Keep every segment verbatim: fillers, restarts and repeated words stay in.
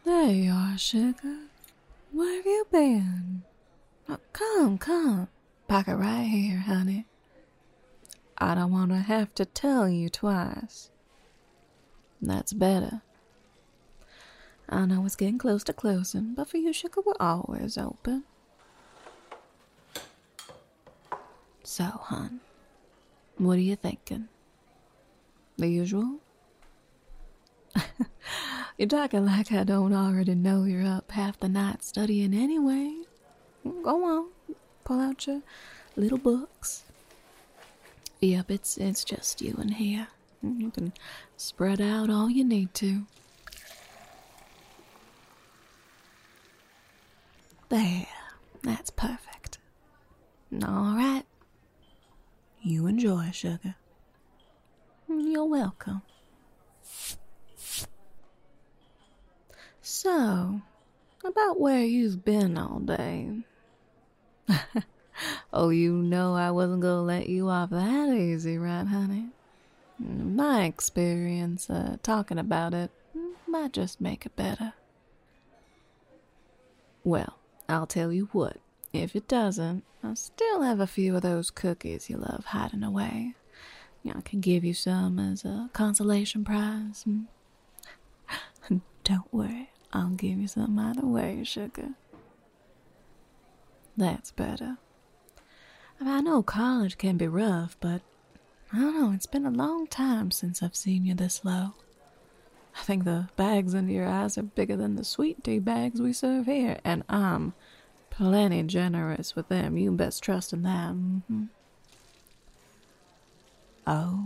There you are, sugar. Where have you been? Oh, come, come. Park it right here, honey. I don't want to have to tell you twice. That's better. I know it's getting close to closing, but for you, sugar, we're always open. So, hon, what are you thinking? The usual? You're talking like I don't already know you're up half the night studying anyway. Go on, pull out your little books. Yep, it's it's just you in here. You can spread out all you need to. There, that's perfect. All right. You enjoy, sugar. You're welcome. So, about where you've been all day. Oh, you know I wasn't gonna let you off that easy, right, honey? My experience uh, talking about it might just make it better. Well, I'll tell you what. If it doesn't, I still have a few of those cookies you love hiding away. You know, I can give you some as a consolation prize. Don't worry, I'll give you some either way, sugar. That's better. I mean, I know college can be rough, but I don't know, it's been a long time since I've seen you this low. I think the bags under your eyes are bigger than the sweet tea bags we serve here, and I'm plenty generous with them. You best trust in that. Mm-hmm. Oh,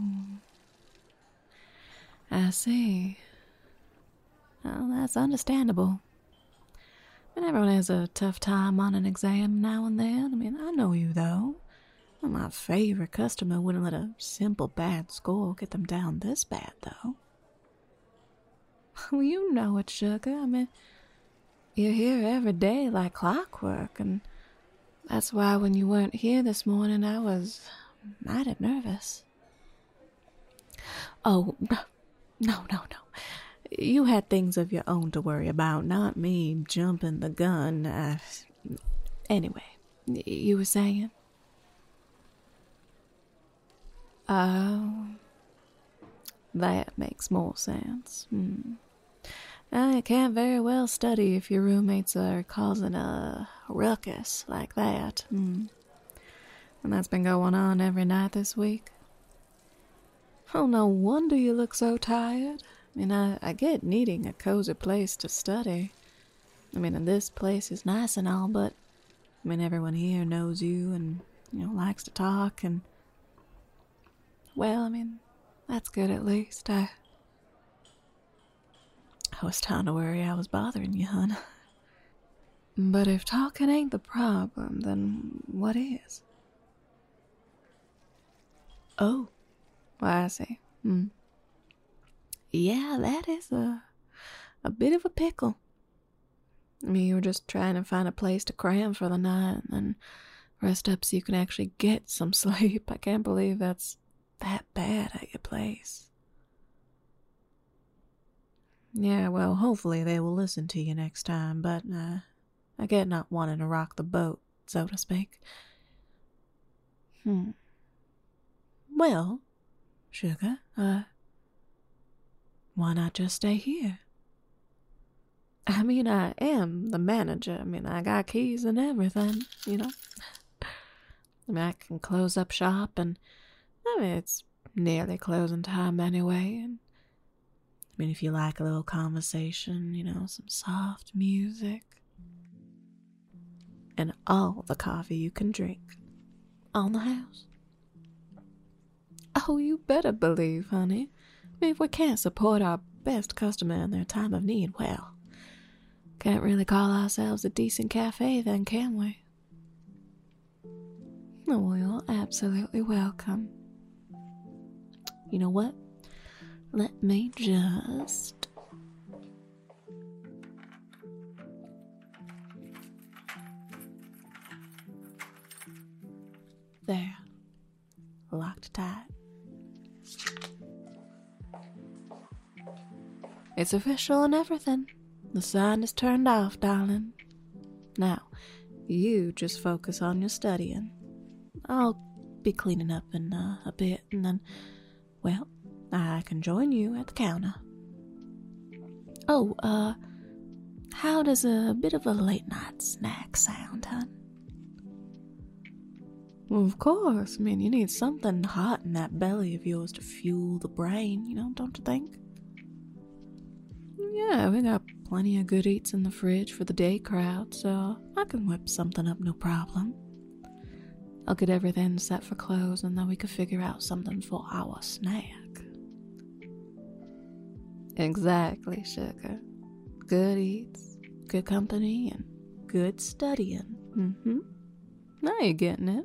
I see. Well, that's understandable. And everyone has a tough time on an exam now and then. I mean, I know you, though. Well, my favorite customer wouldn't let a simple bad score get them down this bad, though. Well, you know it, sugar. I mean, you're here every day like clockwork, and that's why when you weren't here this morning, I was mighty nervous. Oh, no, no, no, no. You had things of your own to worry about, not me jumping the gun. Uh, anyway, you were saying? Oh, that makes more sense. Hmm. I can't very well study if your roommates are causing a ruckus like that. Hmm. And that's been going on every night this week. Oh, no wonder you look so tired. I mean, I, I get needing a cozy place to study. I mean, and this place is nice and all, but, I mean, everyone here knows you and, you know, likes to talk, and, well, I mean, that's good at least. I, I was starting to worry I was bothering you, hon. But if talking ain't the problem, then what is? Oh, well, I see. Hmm. Yeah, that is a, a bit of a pickle. I mean, you were just trying to find a place to cram for the night and then rest up so you can actually get some sleep. I can't believe that's that bad at your place. Yeah, well, hopefully they will listen to you next time, but uh, I get not wanting to rock the boat, so to speak. Hmm. Well, sugar, uh... why not just stay here? I mean, I am the manager. I mean, I got keys and everything, you know. I mean, I can close up shop, and I mean, it's nearly closing time anyway. And I mean, if you like a little conversation, you know, some soft music, and all the coffee you can drink on the house. Oh, you better believe, honey. I mean, if we can't support our best customer in their time of need, well, can't really call ourselves a decent cafe then, can we? Oh, well, you're absolutely welcome. You know what? Let me just... There. Locked tight. It's official and everything. the sign is turned off, darling. Now, you just focus on your studying. I'll be cleaning up in uh, a bit, and then, well, I can join you at the counter. Oh, uh, how does a bit of a late-night snack sound, hun? Well, of course. I mean, you need something hot in that belly of yours to fuel the brain, you know, don't you think? Yeah, we got plenty of good eats in the fridge for the day crowd, so I can whip something up, no problem. I'll get everything set for close, and then we could figure out something for our snack. Exactly, sugar. Good eats, good company, and good studying. Mm-hmm. Now you're getting it.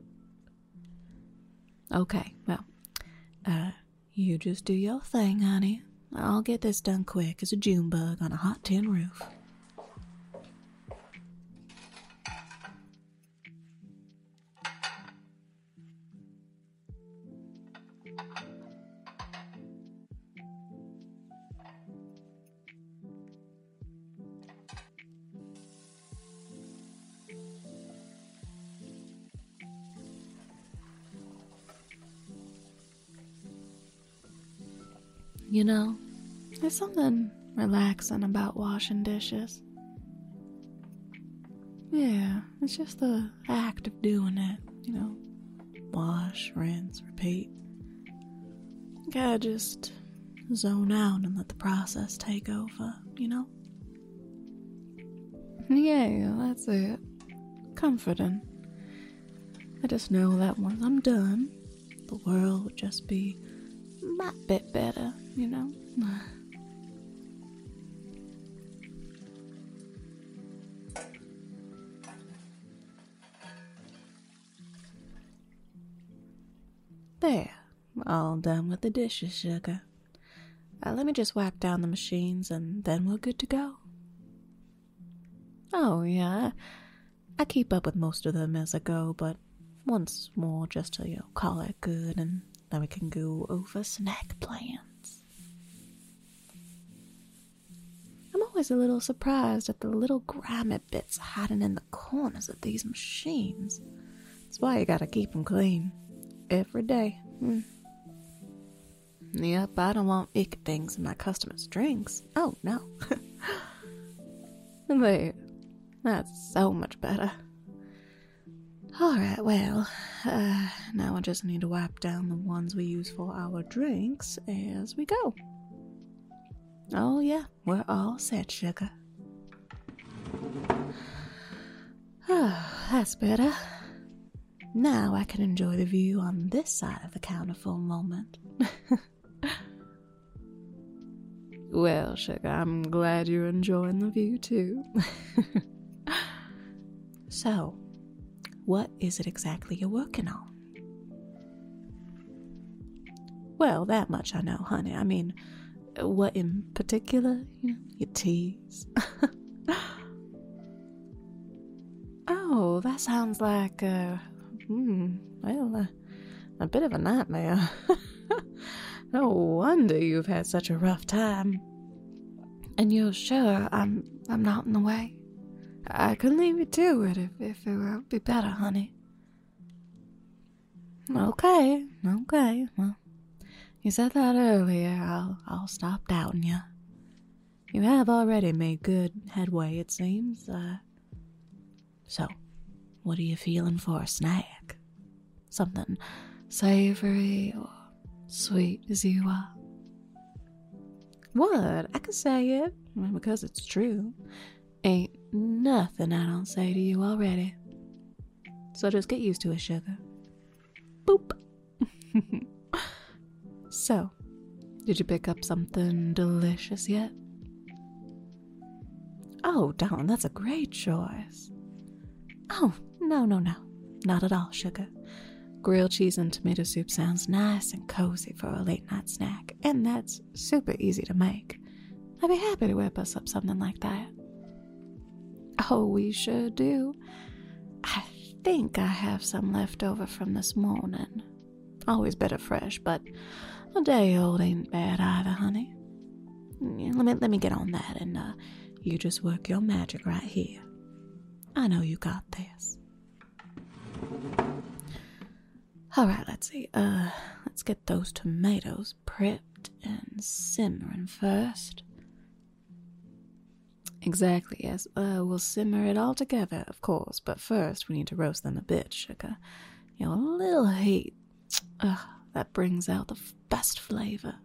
Okay, well, uh, you just do your thing, honey. I'll get this done quick as a June bug on a hot tin roof. You know, there's something relaxing about washing dishes. Yeah, it's just the act of doing it, you know. Wash, rinse, repeat. You gotta just zone out and let the process take over, you know? Yeah, that's it. Comforting. I just know that once I'm done, the world would just be a bit better, you know? There, all done with the dishes, sugar. Uh, let me just wipe down the machines and then we're good to go. Oh, yeah, I keep up with most of them as I go, but once more just to, you know, call it good, and then we can go over snack plans. I'm always a little surprised at the little grimy bits hiding in the corners of these machines. That's why you gotta keep them clean. Every day. Mm. Yep, I don't want icky things in my customers' drinks. Oh, no. There. That's so much better. Alright, well, uh, now I just need to wipe down the ones we use for our drinks as we go. Oh yeah, we're all set, sugar. Oh, that's better. Now I can enjoy the view on this side of the counter for a moment. Well, sugar, I'm glad you're enjoying the view too. So, what is it exactly you're working on? Well, that much I know, honey. I mean, what in particular? You know, your teas. Oh, that sounds like, uh, hmm, well, uh, a bit of a nightmare. No wonder you've had such a rough time. And you're sure I'm I'm not in the way? I could leave you to it if, if it would be better, honey. Okay, okay, well, you said that earlier. I'll, I'll stop doubting you. You have already made good headway, it seems. Uh, so, what are you feeling for a snack? Something savory or sweet as you are? What? I could say it, because it's true. Ain't nothing I don't say to you already. So just get used to it, sugar. Boop. So, did you pick up something delicious yet? Oh, darling, that's a great choice. Oh, no, no, no. Not at all, sugar. Grilled cheese and tomato soup sounds nice and cozy for a late night snack, and that's super easy to make. I'd be happy to whip us up something like that. Oh, we sure do. I think I have some left over from this morning. Always better fresh, but a day old ain't bad either, honey. Let me let me get on that, and uh, you just work your magic right here. I know you got this. Alright, let's see. Uh, let's get those tomatoes prepped and simmering first. Exactly, yes. Uh, we'll simmer it all together, of course, but first we need to roast them a bit, sugar. You know, a little heat. Ugh, that brings out the best flavor.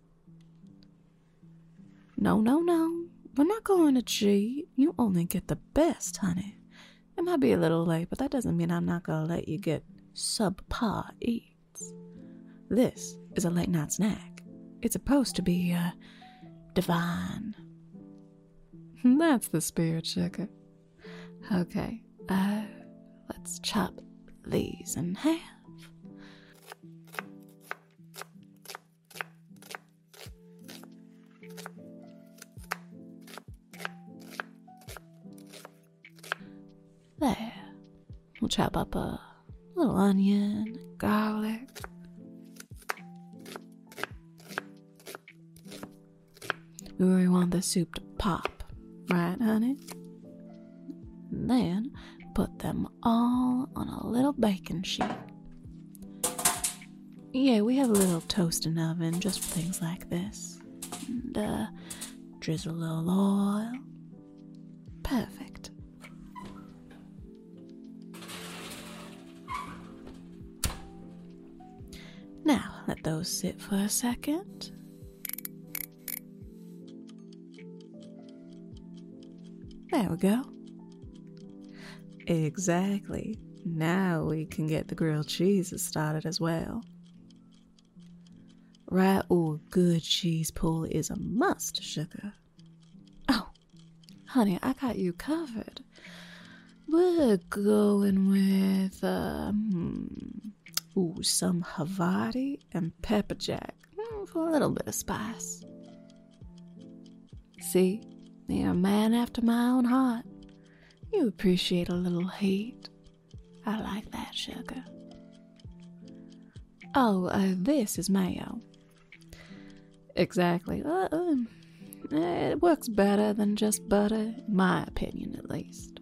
No, no, no. We're not going to cheat. You only get the best, honey. It might be a little late, but that doesn't mean I'm not going to let you get subpar eats. This is a late night snack. It's supposed to be, uh, divine. That's the spirit, sugar. Okay, uh, let's chop these in half. There. We'll chop up a little onion, garlic. We really want the soup to pop, right, honey? And then put them all on a little baking sheet. Yeah, we have a little toasting oven just for things like this. And, uh, drizzle a little oil. Perfect. Now, let those sit for a second. There we go. Exactly. Now we can get the grilled cheeses started as well. Right, or good cheese pull is a must, sugar. Oh, honey, I got you covered. We're going with, um, ooh, some Havarti and pepper jack mm, for a little bit of spice. See, you're a man after my own heart. You appreciate a little heat. I like that, sugar. Oh, uh, this is mayo. Exactly. Uh, uh, it works better than just butter, in my opinion at least.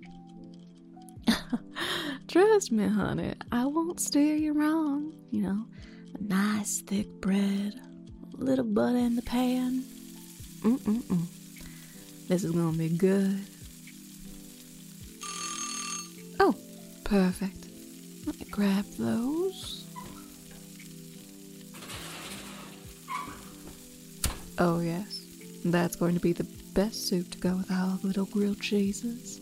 Trust me, honey, I won't steer you wrong. You know, a nice thick bread, a little butter in the pan. Mm-mm-mm. This is gonna be good. Oh, perfect. Let me grab those. Oh yes, that's going to be the best soup to go with our little grilled cheeses.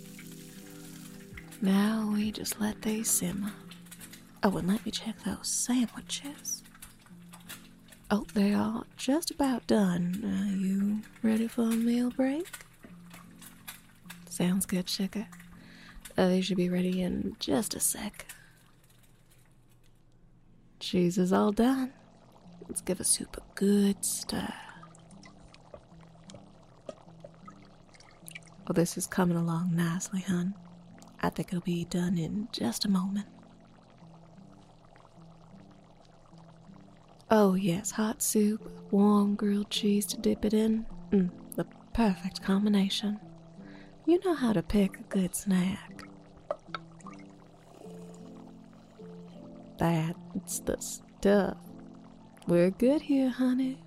Now we just let these simmer. Oh, and let me check those sandwiches. Oh, they are just about done. Are you ready for a meal break? Sounds good, sugar. Uh, they should be ready in just a sec. Cheese is all done. Let's give the soup a good stir. Oh, this is coming along nicely, hun. I think it'll be done in just a moment. Oh yes, hot soup, warm grilled cheese to dip it in. Mm, the perfect combination. You know how to pick a good snack. That's the stuff. We're good here, honey.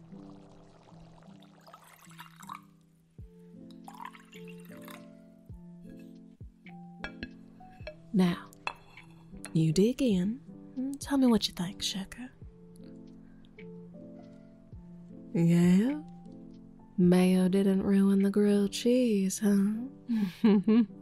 Now, you dig in and tell me what you think, sugar. Yeah? Mayo didn't ruin the grilled cheese, huh?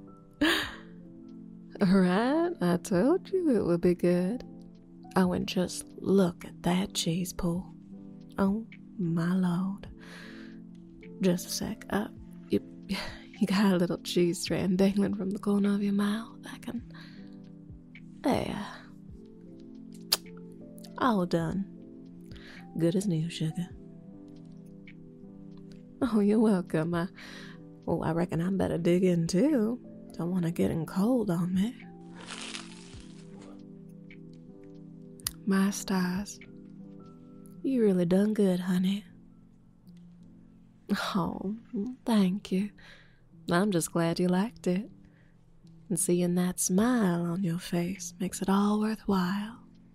Right? I told you it would be good. Oh, and just look at that cheese pull. Oh, my lord. Just a sec. Uh, you, you got a little cheese strand dangling from the corner of your mouth. I can... There. All done. Good as new, sugar. Oh, you're welcome. I, oh, I reckon I better dig in, too. Don't want to get in cold on me. My stars. You really done good, honey. Oh, thank you. I'm just glad you liked it. And seeing that smile on your face makes it all worthwhile.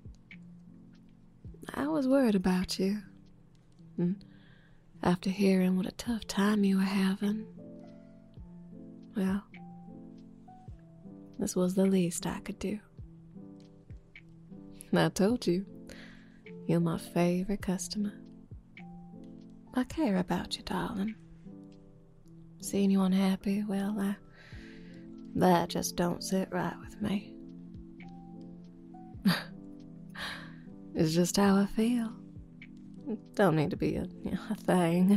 I was worried about you. And after hearing what a tough time you were having, well, this was the least I could do. I told you, you're my favorite customer. I care about you, darling. Seeing you unhappy, well, I, that just don't sit right with me. It's just how I feel. Don't need to be a, you know, a thing.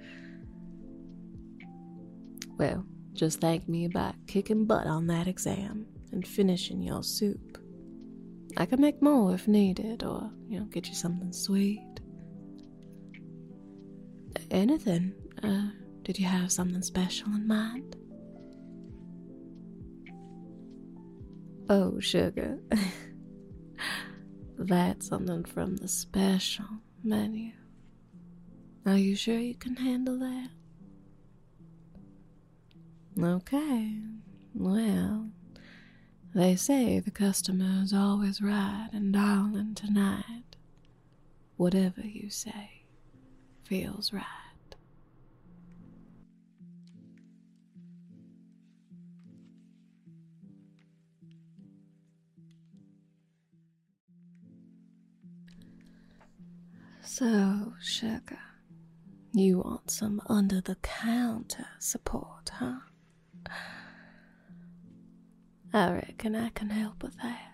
Well, just thank me by kicking butt on that exam and finishing your soup. I can make more if needed, or, you know, get you something sweet. Anything. Uh, did you have something special in mind? Oh, sugar. That's something from the special menu. Are you sure you can handle that? Okay, well, they say the customer's always right, and darling, tonight, whatever you say feels right. So, sugar, you want some under-the-counter support, huh? I reckon I can help with that.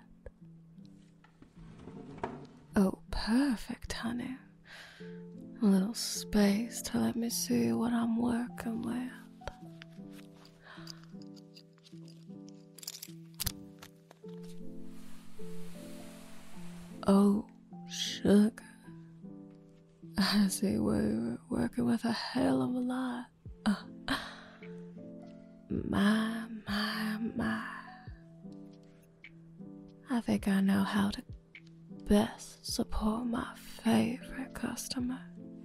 Oh, perfect, honey. A little space to let me see what I'm working with. Oh, sugar. I see we're working with a hell of a lot. Uh, my, my, my. I think I know how to best support my favorite customer.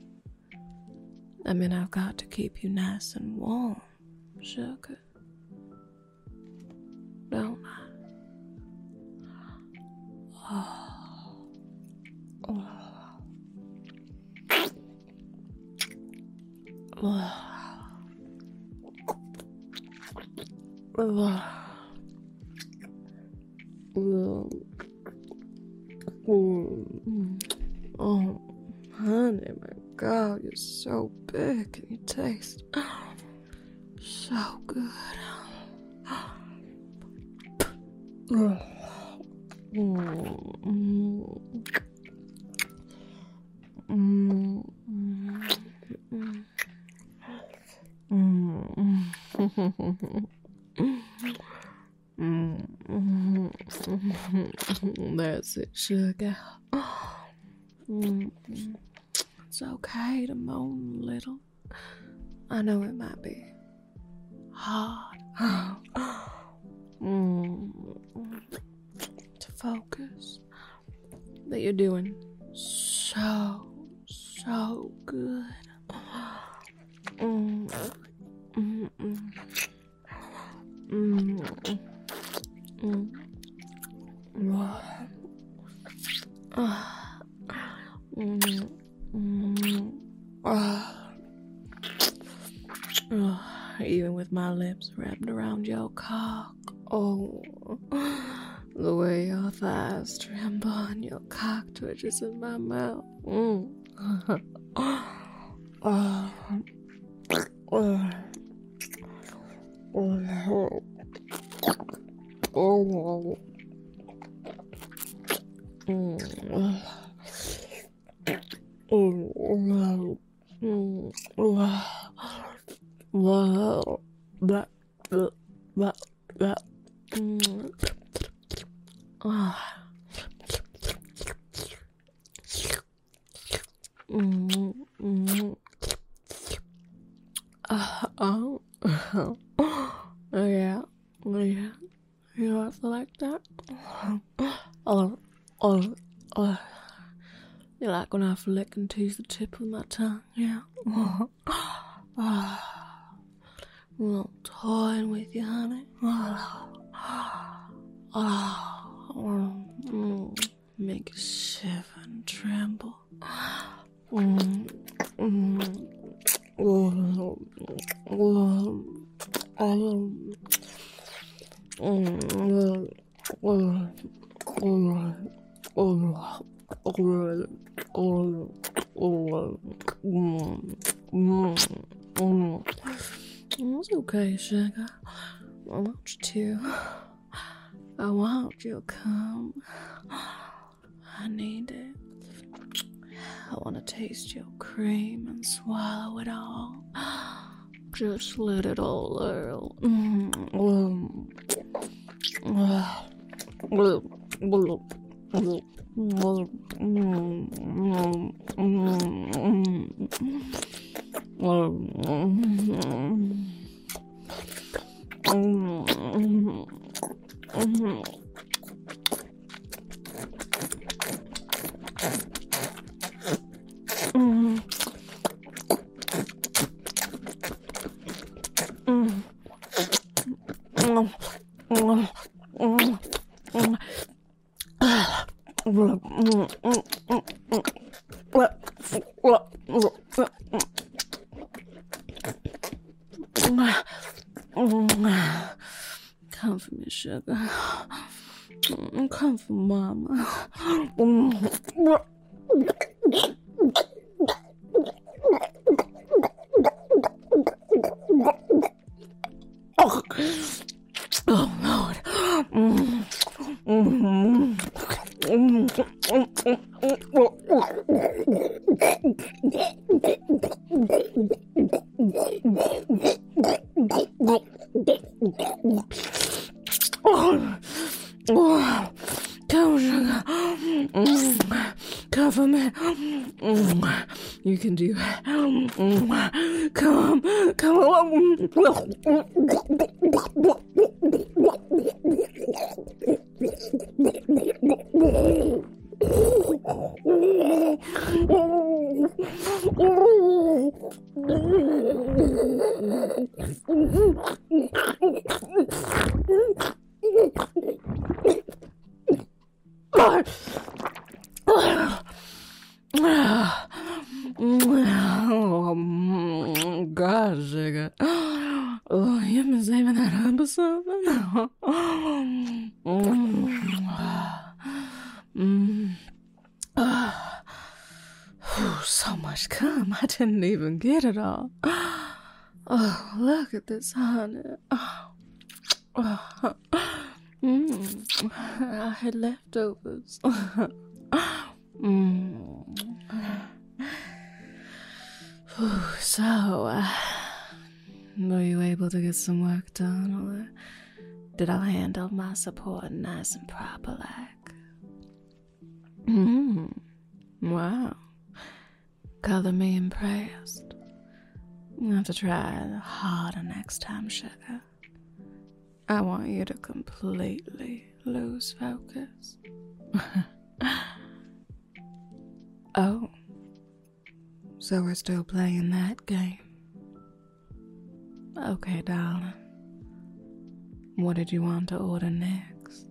I mean, I've got to keep you nice and warm, sugar. Don't I? Oh. Oh. Oh. Oh. Oh, honey, my God, you're so big and you taste so good. That's it, sugar. It's okay to moan a little. I know it might be hard to focus, but you're doing so, so good. Mm. Mm. Mm. Mm. Mm. Mm. Mm. Oh, even with my lips wrapped around your cock. Oh, the way your thighs tremble and your cock twitches in my mouth. Mm. Oh. Oh. Oh. Oh. Oh. Mm. Oh. Mm. Wow. Blah, blah, blah, blah. Mm. Ah. Mm. Mm. Uh, oh. Oh, yeah. Oh, yeah. You also like that? Oh, oh, oh. You like when I flick and tease the tip of my tongue, yeah? Oh. little toying with you, honey. Oh, mm, make you shiver and tremble. Mm, mm, oh, oh, oh, mm, oh, oh, oh, oh, oh, oh, mm, mm, mm. It's okay, sugar. I want you to. I want you to come. I need it. I want to taste your cream and swallow it all. Just let it all out. Come for me, sugar. Come for mama. Oh, Lord. Oh, oh, come, sugar. Come for me. You can do it. Come, come along. Oh, God, sugar. Oh, you been saving that up or something? mm. oh. Whew, so much cum, I didn't even get it all. Oh, look at this, honey. Oh. Oh. Mm. I had leftovers. mm. Whew, so, uh, were you able to get some work done, or did I handle my support nice and proper like? Mm. Wow. Color me impressed. I'll have to try harder next time, sugar. I want you to completely lose focus. Oh. So we're still playing that game. Okay, darling. What did you want to order next?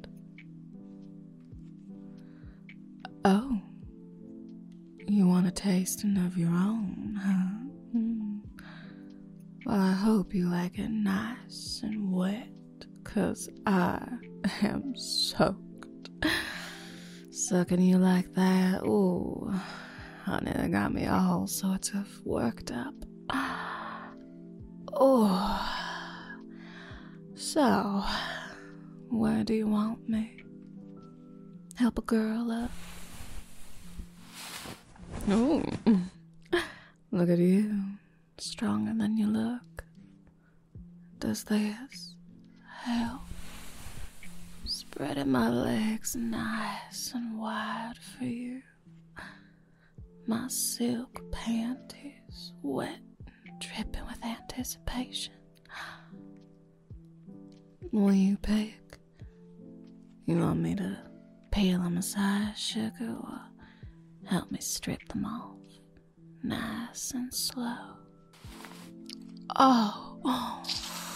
Oh. You want a tasting of your own, huh? Mm. Well, I hope you like it nice and wet, 'cause I am soaked. Sucking you like that, ooh. Honey, that got me all sorts of worked up. Oh. So, where do you want me? Help a girl up? Oh. Look at you. Stronger than you look. Does this help? Spreading my legs nice and wide for you. My silk panties wet and dripping with anticipation. Will you pick? You want me to peel them aside, sugar, or help me strip them off nice and slow? Oh, oh.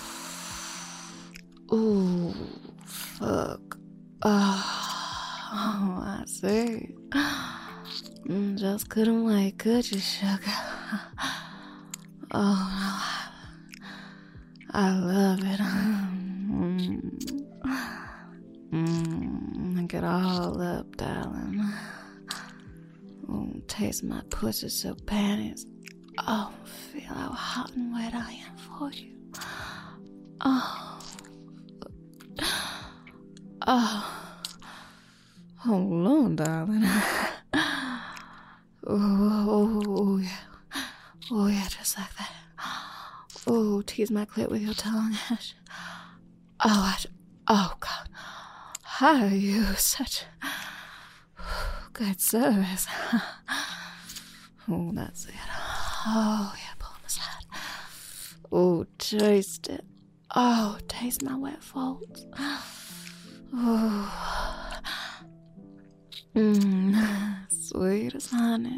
Ooh, fuck. Oh, I see. Mm, just couldn't wait, could you, sugar? Oh, no, I love it. Mm. Mm, get all up, darling. Oh, taste my pussy so panties. Oh, feel how hot and wet I am for you. Oh. Oh. Hold on, darling. Oh, oh, oh, yeah. Oh, yeah, just like that. Oh, tease my clit with your tongue. Oh, I, oh, God. How are you? Such good service. Oh, that's it. Oh, yeah, pull on the side. Oh, taste it. Oh, taste my wet folds. Oh. Mmm, sweet as honey.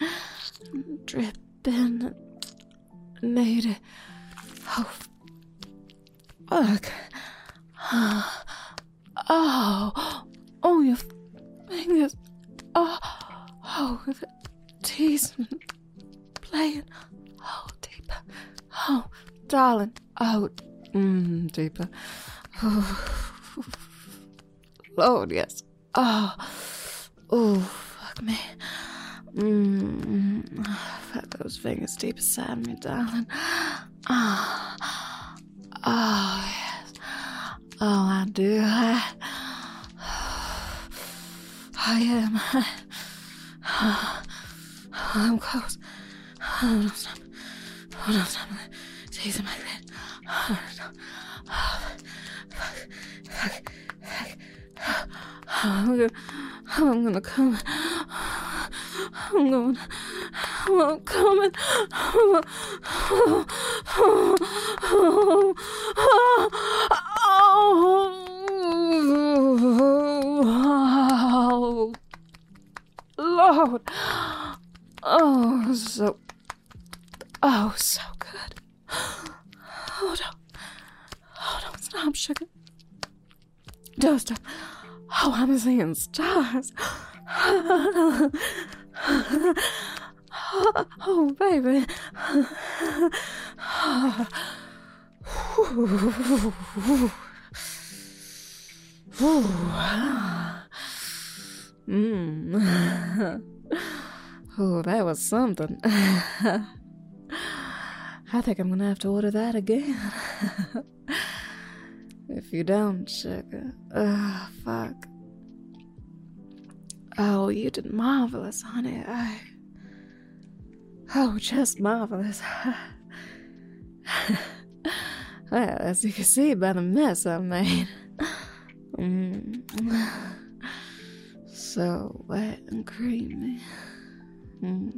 Dripping. Needed. Oh, fuck. Oh, oh, your fingers. Oh, oh, the teeth playing. Oh, deeper. Oh, darling. Oh, mmm, deeper. Oh, Lord, yes. Oh, oh, fuck me. Mmm, fuck those fingers deep inside me, darling. Oh, oh, yes. Oh, I do. I, I am. I, I'm close. Oh, don't stop. Oh, don't stop. Teasing my clit. Oh, no. Oh, fuck. Fuck. Fuck. I'm gonna, I'm gonna come. I'm going. I'm coming. Oh, oh, oh, oh, oh, Lord. Oh, so. Oh, so good. Oh, don't. Oh, don't stop, sugar. Don't stop. Oh, I'm seeing stars. Oh, baby. Mm. Oh, that was something. I think I'm gonna have to order that again. If you don't, sugar. Ugh, fuck. Oh, you did marvelous, honey. I... Oh, just marvelous. Well, as you can see by the mess I made. Mm. So wet and creamy. Mm.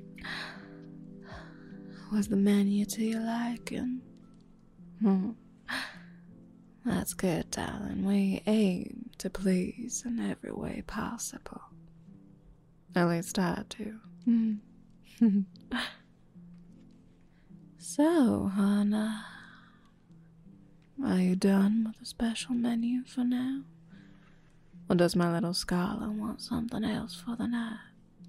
Was the menu to your liking? Hmm. That's good, darling. We aim to please in every way possible. At least I do. Mm. So, Hannah, are you done with the special menu for now? Or does my little scholar want something else for the night?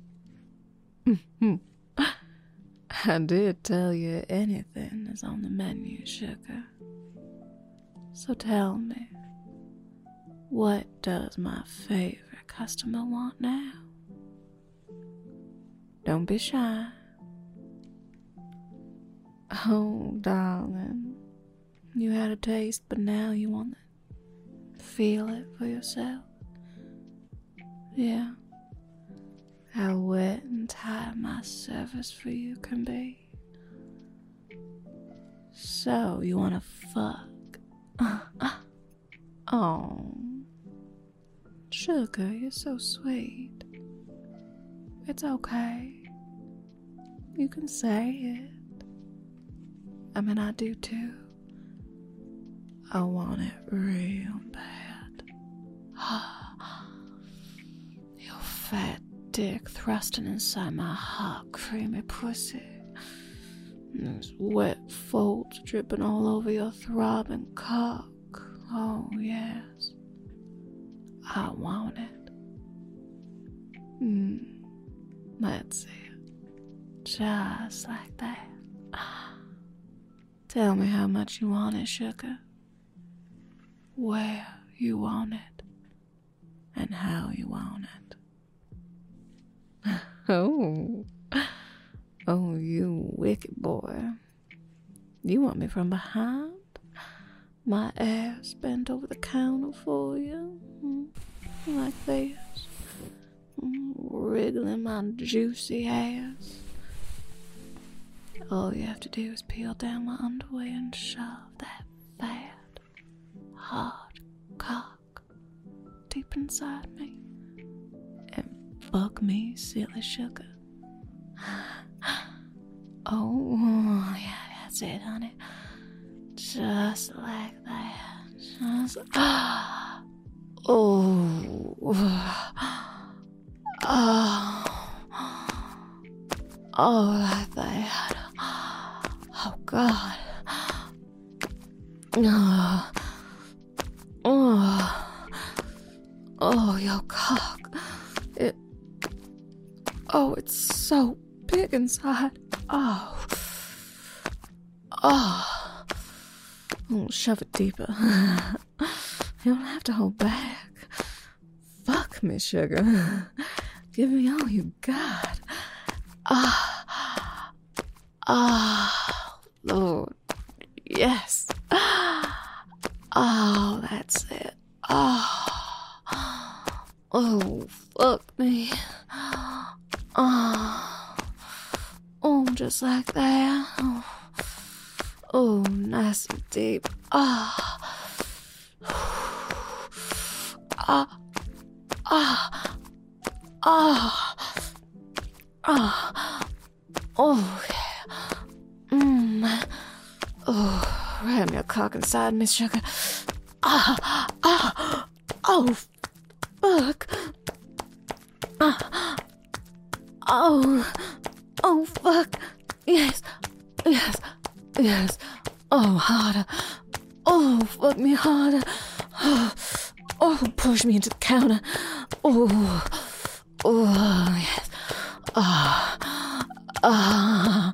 I did tell you anything is on the menu, sugar. So tell me, what does my favorite customer want now? Don't be shy. Oh, darling, you had a taste, but now you want to feel it for yourself. Yeah. How wet and tight my service for you can be. So, you want to fuck? Oh, sugar, you're so sweet. It's okay. You can say it. I mean, I do too. I want it real bad. Your fat dick thrusting inside my hot, creamy pussy. Those wet folds dripping all over your throbbing cock. Oh, yes. I want it. Hmm. That's it. Just like that. Tell me how much you want it, sugar. Where you want it. And how you want it. Oh. Oh, you wicked boy. You want me from behind? My ass bent over the counter for you? Like this? Wriggling my juicy ass? All you have to do is peel down my underwear and shove that fat, hard cock deep inside me. And fuck me, silly sugar. Oh, yeah, that's it, honey. Just like that. Just. Oh. Oh. Oh, like that. Oh, God. Oh. Oh. Oh, your cock. It. Oh, it's so big inside. Oh. Oh. Oh, shove it deeper. You don't have to hold back. Fuck me, sugar. Give me all you got. Ah. Ah. Lord. Yes. Oh, that's it. Oh. Oh, fuck me. Oh. Oh, just like that. Oh. Oh, nice and deep. Ah. Ah. Ah. Ah. Ah. Oh, yeah. Mmm. Oh, ram your cock inside me, sugar. Ah. Ah. Oh, fuck. Ah. Oh. Oh, fuck. Yes. Yes. Yes. Oh, harder. Oh, fuck me harder. Oh, oh, push me into the counter. Oh, oh, yes. Ah, ah,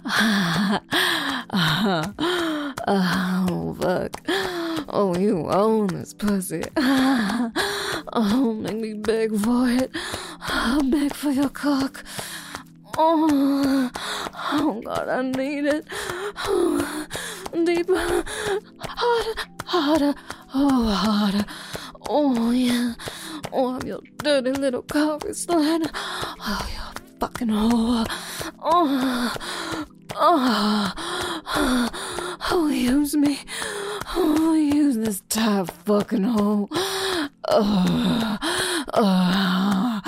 ah, ah, oh, fuck. Oh, you own this pussy. Oh, make me beg for it. I'll beg for your cock. Oh, oh, God, I need it. Oh, deeper, harder, harder, oh, harder. Oh, yeah. Oh, I'm your dirty little coffee slider. Oh, you fucking whore. Oh, oh, oh, oh, use me. Oh, use this tight fucking hole. Oh, oh,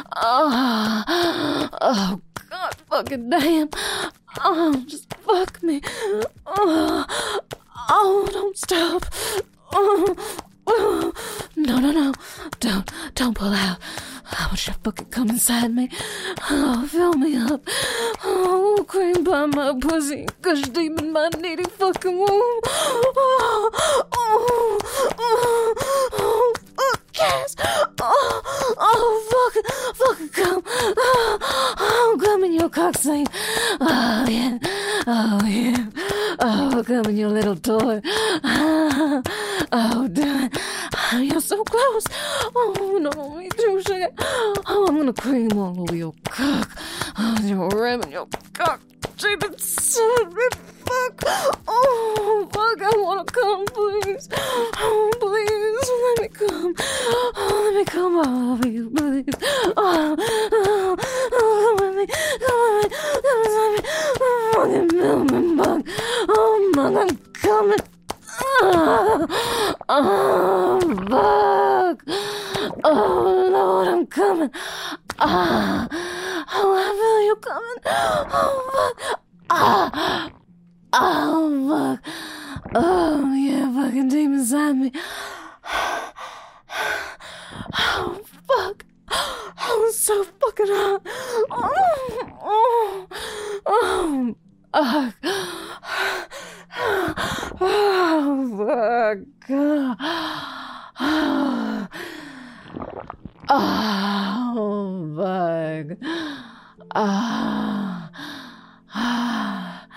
oh, oh, God fucking damn. Oh, just fuck me. Oh, oh, don't stop. Oh, oh, no, no, no. Don't, don't pull out. I want you to fucking come inside me. Oh, fill me up. Oh, cream by my pussy. Gush deep in my needy fucking womb. Oh, oh, oh, oh, fuck yes. Oh, oh, fuck, fucking come. Oh, oh, come in your cock scene. Oh, yeah. Oh, yeah. Oh, come in your little toy. Oh, oh, damn it. Oh, you're so close. Oh, no, me too, sugar. Oh, I'm gonna cream all over your cock. Oh, you're ramming your cock deep inside me. Fuck. Oh, fuck, I wanna come, please. Oh, please, let me come. Oh, let me come all over you, please. Oh, oh, oh, come with me. Come with me. Come inside me. Oh, fucking Milman bug. Oh, man, I'm coming. Oh, oh, fuck. Oh, Lord, I'm coming. Ah, oh, I feel you coming. Oh, fuck. Ah, oh, fuck. Oh, yeah, fucking deep inside me. Oh, fuck. Oh, it's so fucking hot. Oh, oh, oh, fuck. Oh, fuck. Oh, bug. Ah. Ah.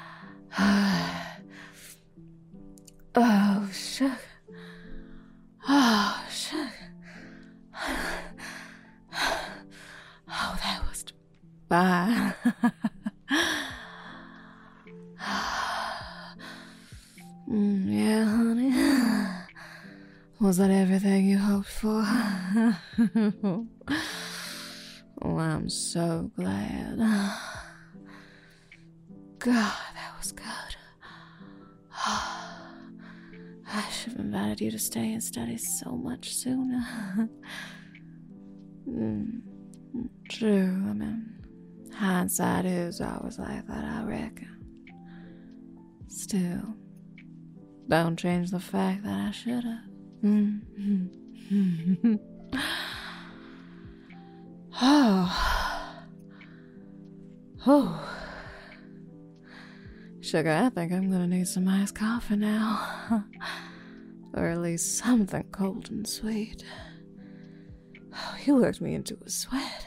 Oh, sugar. Oh, sugar. Oh, that was bad. mm, yeah, honey. Was that everything you hoped for? Oh, I'm so glad. God, that was good. I should have invited you to stay and study so much sooner. mm, true, I mean, hindsight is always like that, I reckon. Still, don't change the fact that I should have. Mm-hmm. Oh. Oh. Sugar, I think I'm gonna need some iced coffee now. Or at least something cold and sweet. Oh, you worked me into a sweat.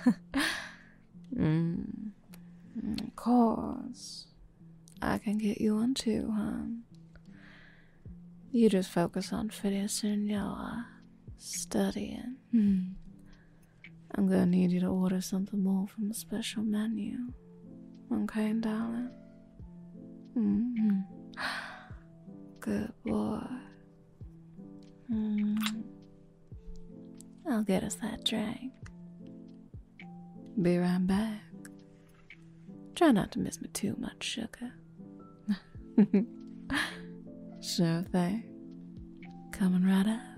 mm. Of course. I can get you one too, hon. You just focus on finishing your studying. Mm. I'm gonna need you to order something more from the special menu. Okay, darling? Mm-hmm. Good boy. Mm. I'll get us that drink. Be right back. Try not to miss me too much, sugar. Sure thing. Coming right up.